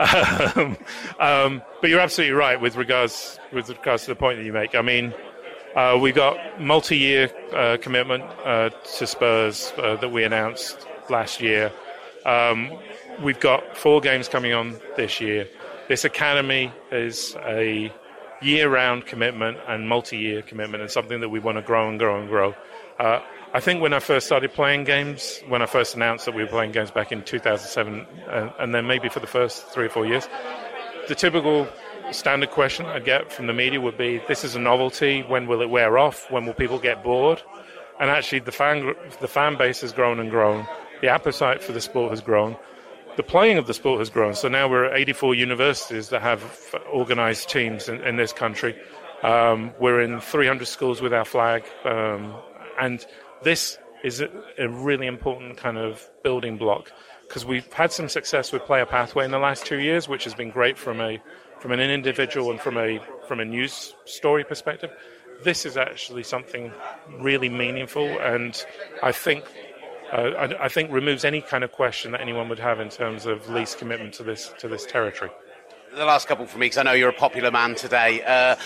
Um, um, but you're absolutely right with regards with regards to the point that you make. I mean, uh, we got multi-year uh, commitment uh, to Spurs uh, that we announced last year. Um, we've got four games coming on this year. This academy is a year-round commitment and multi-year commitment, and something that we want to grow and grow and grow. Uh, I think when I first started playing games, when I first announced that we were playing games back in two thousand seven, and, and then maybe for the first three or four years, the typical standard question I get from the media would be, this is a novelty, when will it wear off, when will people get bored? And actually the fan, the fan base has grown and grown, the appetite for the sport has grown, the playing of the sport has grown, so now we're at eighty-four universities that have organised teams in, in this country. Um, we're in three hundred schools with our flag, um, and this is a, a really important kind of building block, because we've had some success with Player Pathway in the last two years, which has been great from a from an individual and from a from a news story perspective. This is actually something really meaningful, and I think uh, I, I think removes any kind of question that anyone would have in terms of Lee's commitment to this to this territory. The last couple for me, because I know you're a popular man today. Uh,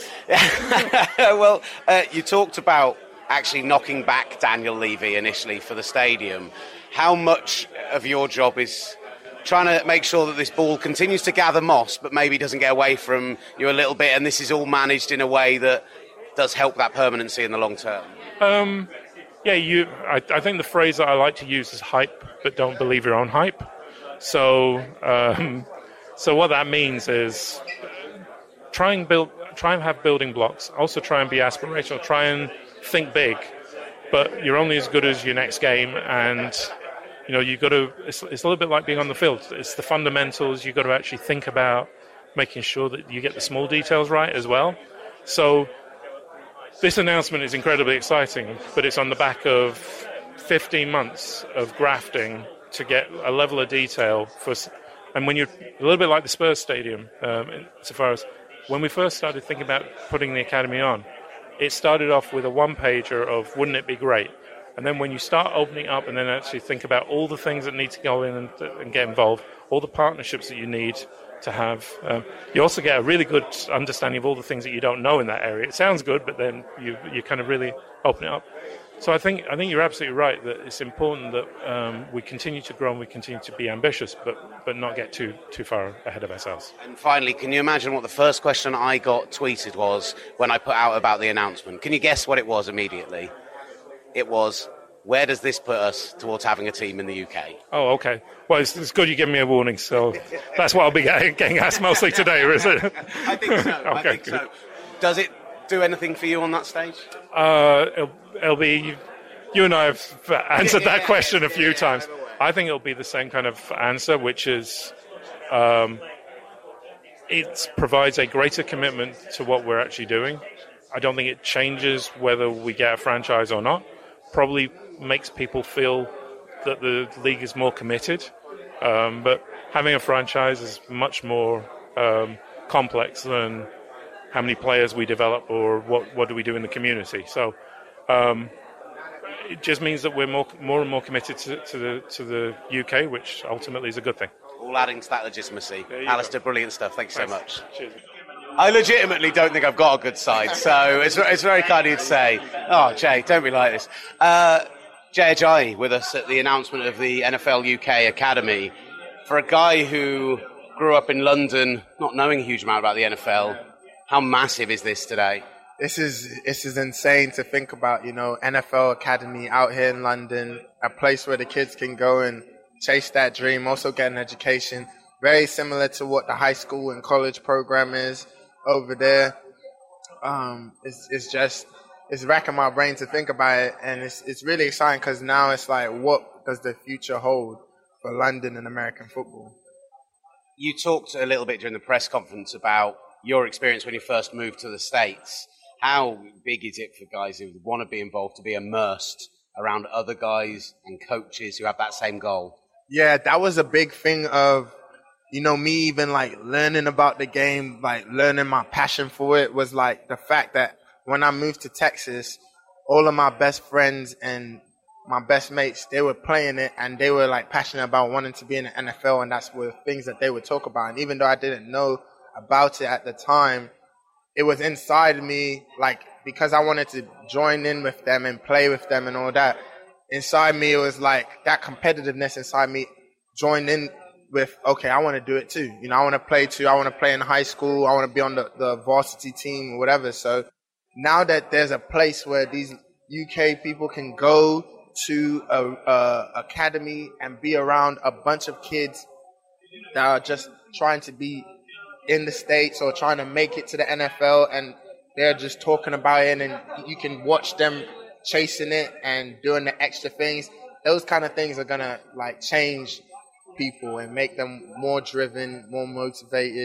well, uh, you talked about actually knocking back Daniel Levy initially for the stadium. How much of your job is trying to make sure that this ball continues to gather moss, but maybe doesn't get away from you a little bit, and this is all managed in a way that does help that permanency in the long term? Um, yeah, you. I, I think the phrase that I like to use is hype, but don't believe your own hype. So, um, so what that means is try and build, try and have building blocks. Also, try and be aspirational. Try and think big, but you're only as good as your next game, and you know you got to. It's, it's a little bit like being on the field. It's the fundamentals. You got to actually think about making sure that you get the small details right as well. So this announcement is incredibly exciting, but it's on the back of fifteen months of grafting to get a level of detail for. And when you're a little bit like the Spurs Stadium, um, so far as when we first started thinking about putting the academy on, it started off with a one-pager of wouldn't it be great? And then when you start opening up and then actually think about all the things that need to go in and, and get involved, all the partnerships that you need to have, um, you also get a really good understanding of all the things that you don't know in that area. It sounds good, but then you you kind of really open it up. So I think I think you're absolutely right that it's important that um, we continue to grow and we continue to be ambitious, but but not get too too far ahead of ourselves. And finally, can you imagine what the first question I got tweeted was when I put out about the announcement? Can you guess what it was immediately? It was, where does this put us towards having a team in the U K? Oh, okay. Well, it's, it's good you give me a warning, so that's what I'll be getting asked mostly today, is it? I think so. Okay, I think good. so. Does it do anything for you on that stage? Uh, it'll, it'll be, you and I have answered Yeah, yeah, that question yeah, a few yeah, times. I think it'll be the same kind of answer, which is um, it provides a greater commitment to what we're actually doing. I don't think it changes whether we get a franchise or not. Probably makes people feel that the league is more committed. Um, but having a franchise is much more um, complex than how many players we develop or what, what do we do in the community. So um, it just means that we're more more and more committed to, to the to the U K, which ultimately is a good thing. All adding to that legitimacy. Alistair, brilliant stuff. Thanks so much. Cheers. I legitimately don't think I've got a good side, so it's it's very kind of you to say. Oh, Jay, don't be like this. Uh, Jay Ajayi with us at the announcement of the N F L U K Academy. For a guy who grew up in London, not knowing a huge amount about the N F L, how massive is this today? This is this is insane to think about, you know, N F L Academy out here in London, a place where the kids can go and chase that dream, also get an education. Very similar to what the high school and college program is over there. Um, it's, it's just, it's racking my brain to think about it. And it's, it's really exciting because now it's like, what does the future hold for London and American football? You talked a little bit during the press conference about your experience when you first moved to the States. How big is it for guys who want to be involved to be immersed around other guys and coaches who have that same goal? Yeah, that was a big thing of, you know, me even like learning about the game, like learning my passion for it was like the fact that when I moved to Texas, all of my best friends and my best mates, they were playing it and they were like passionate about wanting to be in the N F L, and that's were things that they would talk about. And even though I didn't know about it at the time, it was inside me, like, because I wanted to join in with them and play with them and all that. Inside me, it was like that competitiveness inside me joined in with, okay, I want to do it too. You know, I want to play too. I want to play in high school. I want to be on the, the varsity team or whatever. So now that there's a place where these U K people can go to a, a academy and be around a bunch of kids that are just trying to be in the States or trying to make it to the N F L, and they're just talking about it, and you can watch them chasing it and doing the extra things. Those kind of things are gonna like change people and make them more driven, more motivated.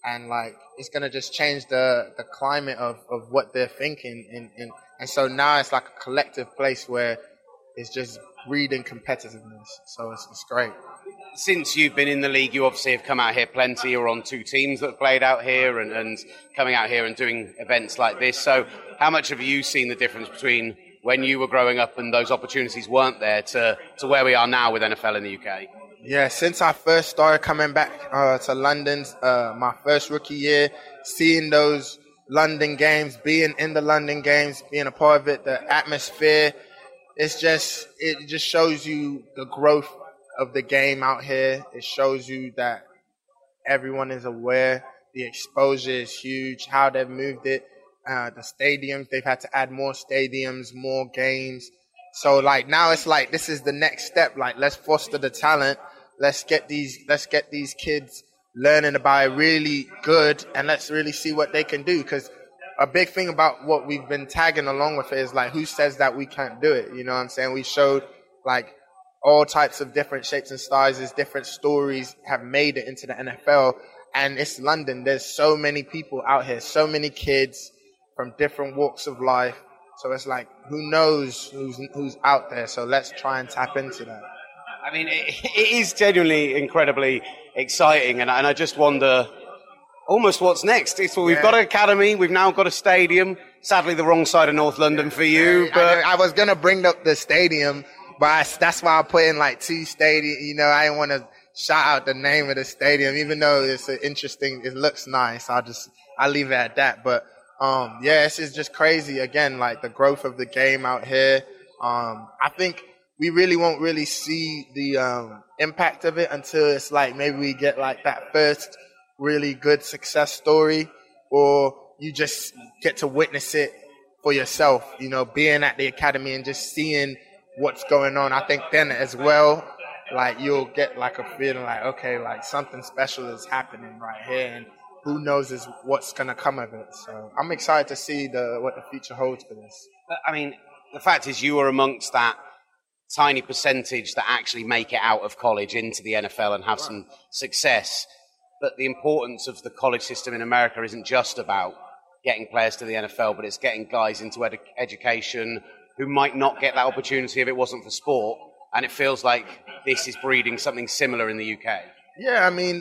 and like it's gonna just change the the climate of of what they're thinking, and and, and so now it's like a collective place where it's just breeding competitiveness. So it's, it's great. Since you've been in the league, you obviously have come out here plenty. You're on two teams that have played out here and, and coming out here and doing events like this. So how much have you seen the difference between when you were growing up and those opportunities weren't there to, to where we are now with N F L in the U K? Yeah, since I first started coming back uh, to London, uh, my first rookie year, seeing those London games, being in the London games, being a part of it, the atmosphere, it's just, it just shows you the growth of the game out here. It shows you that everyone is aware. The exposure is huge, how they've moved it. Uh, the stadiums, they've had to add more stadiums, more games. So like now it's like this is the next step. Like let's foster the talent. Let's get these let's get these kids learning about it really good, and let's really see what they can do. Because a big thing about what we've been tagging along with it is like, who says that we can't do it? You know what I'm saying? We showed like all types of different shapes and sizes, different stories have made it into the N F L. And it's London. There's so many people out here, so many kids from different walks of life. So it's like, who knows who's who's out there? So let's try and tap into that. I mean, it, it is genuinely incredibly exciting. And, and I just wonder almost what's next. It's, well, we've yeah. got an academy. We've now got a stadium. Sadly, the wrong side of North London for you. Yeah, but I, I was going to bring up the stadium. But I, that's why I put in like two stadium. You know, I didn't want to shout out the name of the stadium, even though it's an interesting, it looks nice. I'll just, I'll leave it at that. But, um, yeah, it's just, just crazy. Again, like the growth of the game out here. Um, I think we really won't really see the, um, impact of it until it's like maybe we get like that first really good success story, or you just get to witness it for yourself, you know, being at the academy and just seeing what's going on. I think then as well, like you'll get like a feeling like, okay, like something special is happening right here, and who knows is what's going to come of it. So I'm excited to see the what the future holds for this. I mean, the fact is you are amongst that tiny percentage that actually make it out of college into the N F L and have right. some success. But the importance of the college system in America isn't just about getting players to the N F L, but it's getting guys into ed- education who might not get that opportunity if it wasn't for sport. And it feels like this is breeding something similar in the U K. Yeah, I mean,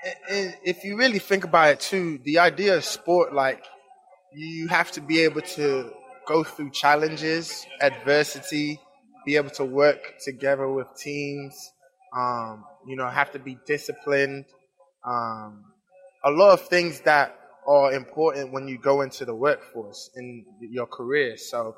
if you really think about it too, the idea of sport, like, you have to be able to go through challenges, adversity, be able to work together with teams, um, you know, have to be disciplined. Um, a lot of things that are important when you go into the workforce in your career. So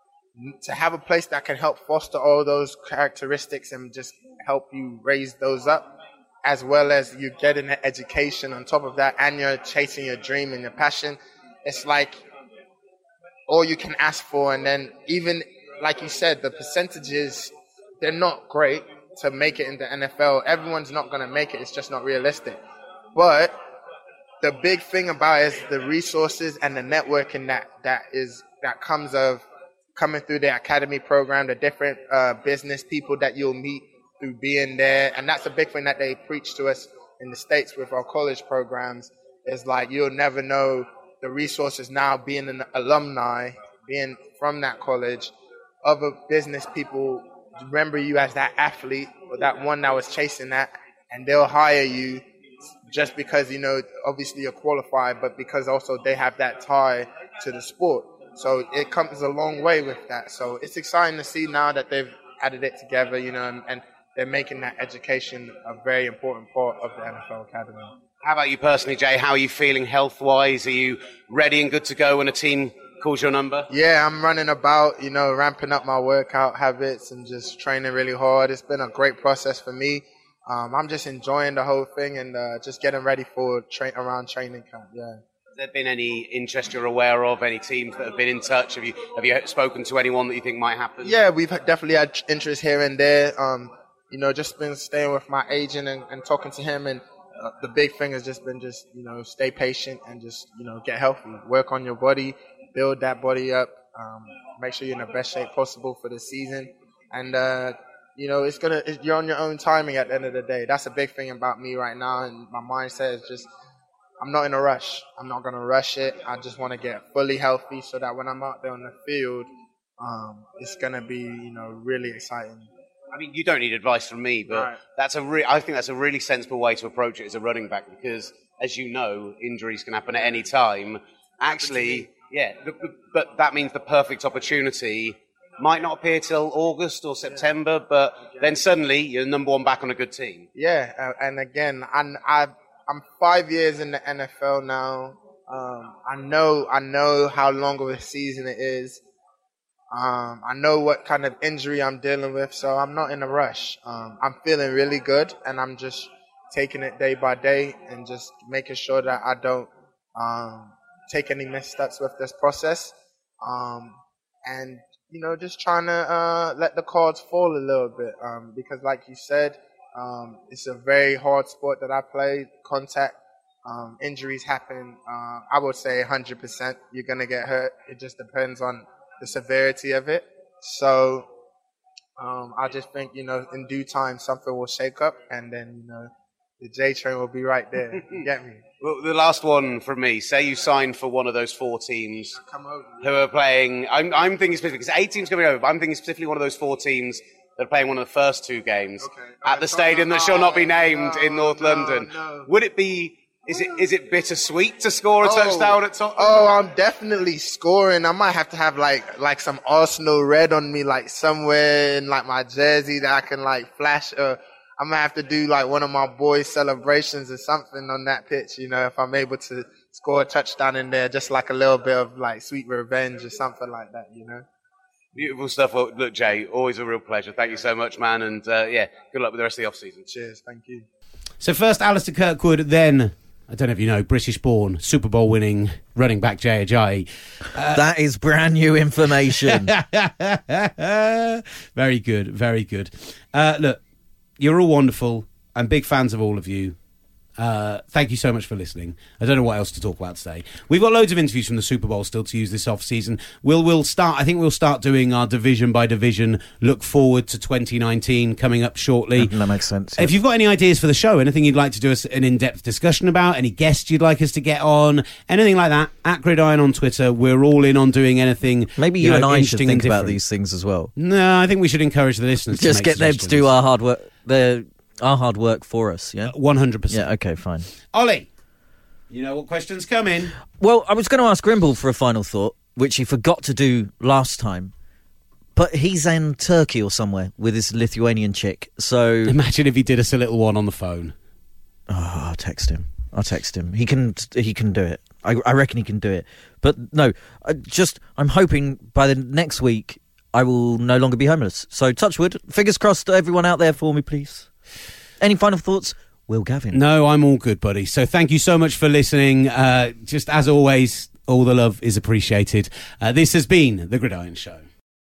to have a place that can help foster all those characteristics and just help you raise those up, as well as you getting an education on top of that, and you're chasing your dream and your passion, it's like all you can ask for. And then even, like you said, the percentages, they're not great to make it in the N F L. Everyone's not going to make it. It's just not realistic. But the big thing about it is the resources and the networking that, that is that comes of coming through the academy program, the different uh, business people that you'll meet through being there. And that's a big thing that they preach to us in the States with our college programs, is like, you'll never know the resources now, being an alumni, being from that college. Other business people remember you as that athlete or that one that was chasing that, and they'll hire you just because, you know, obviously you're qualified, but because also they have that tie to the sport. So it comes a long way with that. So it's exciting to see now that they've added it together, you know, and, and they're making that education a very important part of the N F L Academy. How about you personally, Jay? How are you feeling health-wise? Are you ready and good to go when a team calls your number? Yeah, I'm running about, you know, ramping up my workout habits and just training really hard. It's been a great process for me. Um, I'm just enjoying the whole thing and uh, just getting ready for tra- around training camp, yeah. Has there been any interest you're aware of, any teams that have been in touch? Have you have you spoken to anyone that you think might happen? Yeah, we've definitely had interest here and there. Um, you know, just been staying with my agent and, and talking to him. And uh, the big thing has just been just, you know, stay patient and just, you know, get healthy. Work on your body, build that body up, um, make sure you're in the best shape possible for the season. And, uh, you know, it's gonna, you're on your own timing at the end of the day. That's a big thing about me right now. And my mindset is just, I'm not in a rush. I'm not going to rush it. I just want to get fully healthy so that when I'm out there on the field, um, it's going to be, you know, really exciting. I mean, you don't need advice from me, but Right. that's a re- I think that's a really sensible way to approach it as a running back because, as you know, injuries can happen at any time. Actually, yeah, the, the, but that means the perfect opportunity might not appear till August or September, but then suddenly you're number one back on a good team. Yeah, uh, and again, I'm, I, I'm five years in the N F L now. Um, I know I know how long of a season it is. Um, I know what kind of injury I'm dealing with, so I'm not in a rush. Um, I'm feeling really good, and I'm just taking it day by day and just making sure that I don't um, take any missteps with this process. Um, and, you know, just trying to uh, let the cards fall a little bit um, because, like you said, um, it's a very hard sport that I play, contact. Um, injuries happen. Uh, I would say one hundred percent you're going to get hurt. It just depends on the severity of it. So um, I just think, you know, in due time, something will shake up and then, you know, the J train will be right there. You get me? Well, the last one from me. Say you signed for one of those four teams Come over. who are playing. I'm, I'm thinking specifically because eight teams coming over. But I'm thinking specifically one of those four teams that are playing one of the first two games Okay. at the stadium that shall not be named no, in North no, London. no. Would it be? Is it is it bittersweet to score a Oh. touchdown at Tottenham? Oh, I'm definitely scoring. I might have to have like like some Arsenal red on me, like somewhere in like my jersey that I can like flash. Or I might have to do like one of my boys' celebrations or something on that pitch. You know, if I'm able to score a touchdown in there, just like a little bit of like sweet revenge or something like that. You know. Beautiful stuff. Well, look, Jay, always a real pleasure. Thank you so much, man. And uh, yeah, good luck with the rest of the off season. Cheers. Thank you. So first, Alistair Kirkwood, then. I don't know if you know, British-born, Super Bowl-winning running back Jay Ajayi. Uh, that is brand new information. Very good, very good. Uh, look, you're all wonderful. I'm big fans of all of you. Uh, thank you so much for listening. I don't know what else to talk about today. We've got loads of interviews from the Super Bowl still to use this off season. We'll we'll start. I think we'll start doing our division by division look forward to twenty nineteen coming up shortly. That makes sense. If you've got any ideas for the show, anything you'd like to do us an in-depth discussion about, any guests you'd like us to get on, anything like that, at Gridiron on Twitter. We're all in on doing anything. Maybe you, you and know, I should interesting think and about different. these things as well. No, I think we should encourage the listeners. Just to get them to do our hard work. Their our hard work for us. Yeah, one hundred percent. Yeah. Okay. Fine. Ollie, you know what questions come in. Well, I was going to ask Grimble for a final thought, which he forgot to do last time. But he's in Turkey or somewhere with his Lithuanian chick. So imagine if he did us a little one on the phone. Oh, I'll text him. I'll text him. He can. He can do it. I, I reckon he can do it. But no, I just I'm hoping by the next week I will no longer be homeless. So touch wood. Fingers crossed to everyone out there for me, please. Any final thoughts? Will Gavin? No, I'm all good, buddy. So thank you so much for listening. Uh, just as always, all the love is appreciated. Uh, this has been The Gridiron Show.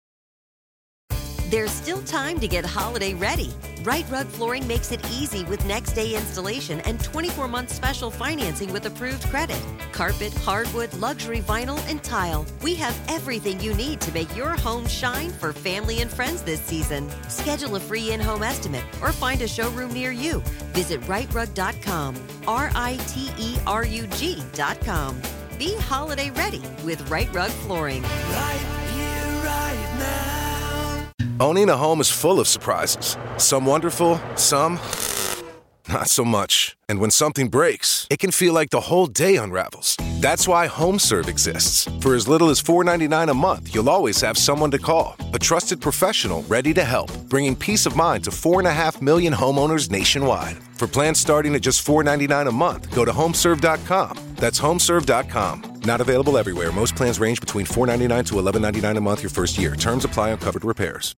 There's still time to get holiday ready. Right Rug Flooring makes it easy with next day installation and twenty-four month special financing with approved credit. Carpet, hardwood, luxury vinyl, and tile. We have everything you need to make your home shine for family and friends this season. Schedule a free in-home estimate or find a showroom near you. Visit right rug dot com. R I T E R U G dot com. Be holiday ready with Right Rug Flooring. Right here, right now. Owning a home is full of surprises. Some wonderful, some not so much. And when something breaks, it can feel like the whole day unravels. That's why HomeServe exists. For as little as four dollars and ninety-nine cents a month, you'll always have someone to call. A trusted professional ready to help, bringing peace of mind to four point five million homeowners nationwide. For plans starting at just four dollars and ninety-nine cents a month, go to home serve dot com. That's home serve dot com. Not available everywhere. Most plans range between four dollars and ninety-nine cents to eleven dollars and ninety-nine cents a month your first year. Terms apply on covered repairs.